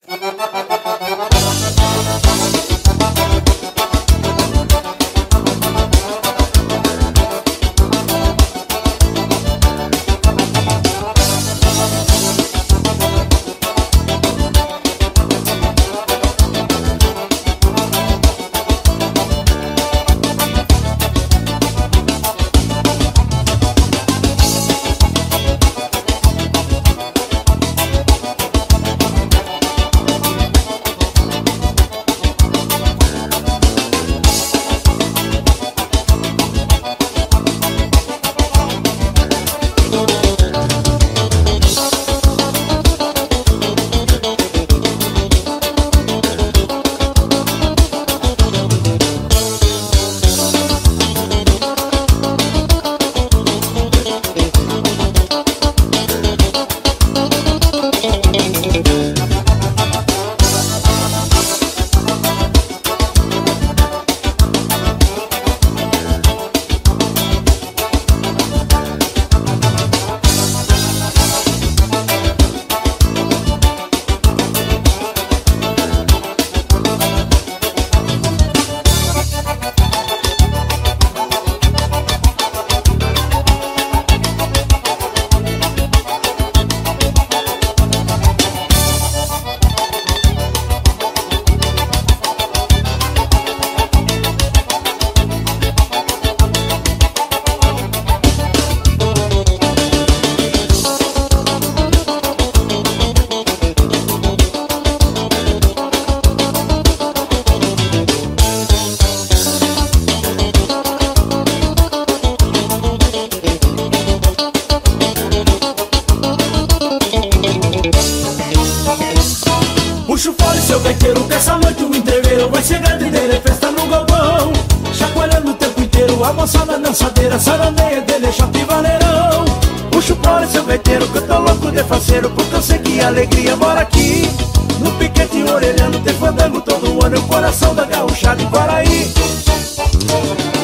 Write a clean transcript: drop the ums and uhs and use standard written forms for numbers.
Puxa o fole, seu gaiteiro, que essa noite o entreveiro vai ser grandeira, é festa no galpão. Chacoalhando o tempo inteiro, a moçada dançadeira, sarandeia, dele, chato e vaneirão. Puxa o fole, seu gaiteiro, que eu tô louco de faceiro, porque eu sei que a alegria mora aqui. No piquete orelhando, tem fandango todo ano, é o coração da gauchada em Paraí.